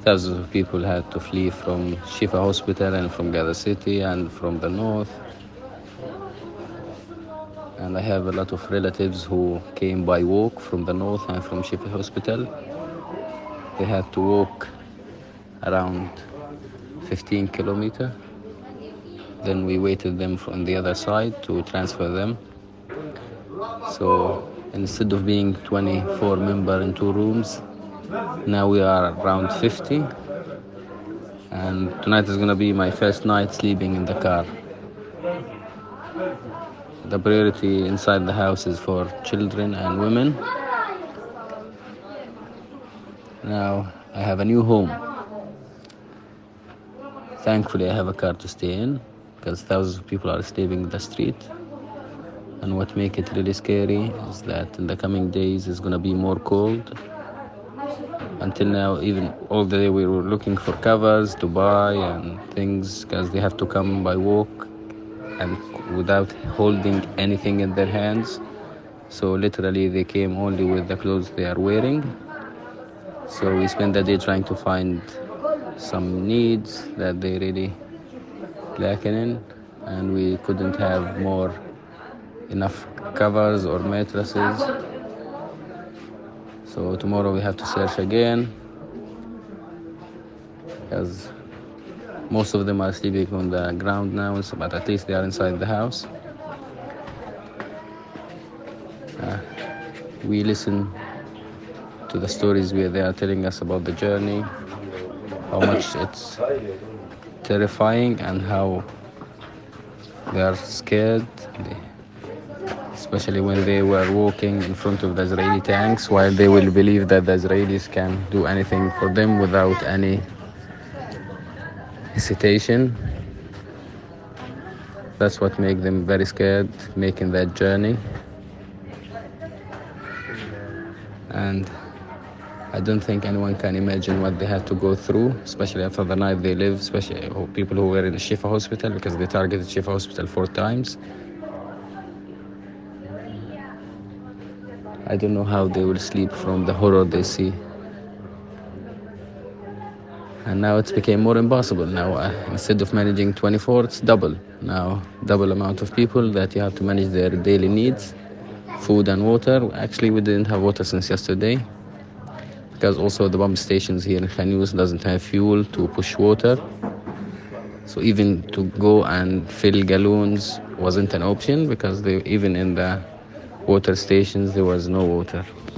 Thousands of people had to flee from Shifa Hospital and from Gaza City and from the north. And I have a lot of relatives who came by walk from the north and from Shifa Hospital. They had to walk around 15 kilometers. Then we waited them from the other side to transfer them. So instead of being 24 members in 2 rooms, now we are around 50. And tonight is going to be my first night sleeping in the car. The priority inside the house is for children and women. Now I have a new home. Thankfully I have a car to stay in, because thousands of people are sleeping in the street. And what makes it really scary is that in the coming days it's going to be more cold. Until now, even all the day we were looking for covers to buy and things, because they have to come by walk and without holding anything in their hands. So literally they came only with the clothes they are wearing. So we spent the day trying to find some needs that they really lacking in, and we couldn't have enough covers or mattresses. So tomorrow we have to search again, because most of them are sleeping on the ground now, but at least they are inside the house. We listen to the stories where they are telling us about the journey, how much it's terrifying and how they are scared, especially when they were walking in front of the Israeli tanks, while they will believe that the Israelis can do anything for them without any hesitation. That's what makes them very scared, making that journey. And I don't think anyone can imagine what they had to go through, especially after the night they lived, especially people who were in the Shifa Hospital, because they targeted Shifa Hospital 4 times. I don't know how they will sleep from the horror they see. And now it's became more impossible. Now, instead of managing 24, it's double. Now, double amount of people that you have to manage their daily needs, food and water. Actually, we didn't have water since yesterday, because also the pump stations here in Khan Younis doesn't have fuel to push water. So even to go and fill gallons wasn't an option, because even in the water stations there was no water.